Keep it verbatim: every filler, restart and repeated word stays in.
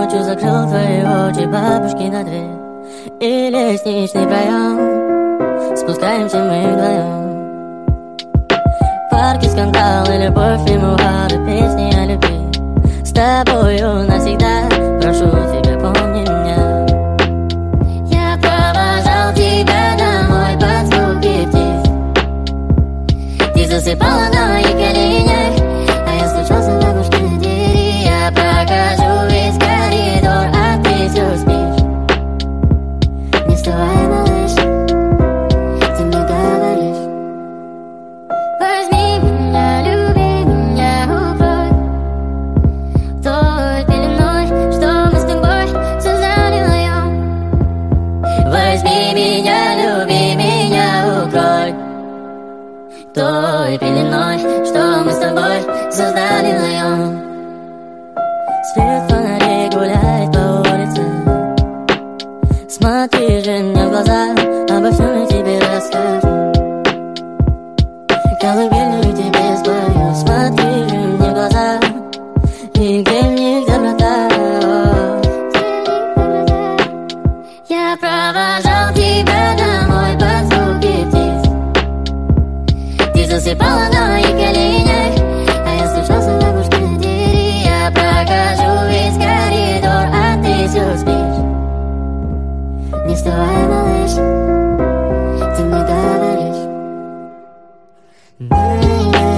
ночью закрыл твои очи, бабушки на дверь и лестничный проем. Спускаемся мы вдвоем. В парке скандалы, любовь и мухары, песни о любви. С тобою навсегда, прошу тебя, помни меня. Я провожал тебя домой под звуки птиц. Ты засыпала на моих коленях, а я стучался в бабушкиной двери. Я прохожу весь коридор, а ты все спишь. Не вставай, малыш, ты мне говоришь: возьми меня, люби меня, укрой той пеленой, что мы с тобой создали вдвоем. Возьми меня, люби меня, укрой той пеленой, что мы с тобой создали вдвоем. Свет фонарей гуляет по улице. Смотри же мне в глаза, обо всем я тебе расскажу. Колыбельную тебе спою. Смотри же мне в глаза, и где мне доброта. Я провожал тебя домой под звуки птиц. Ты засыпала на моих коленях, а я стучался в бабушкиной двери. Я прохожу весь коридор, а ты все спишь. Не вставай, малыш, ты мне говоришь: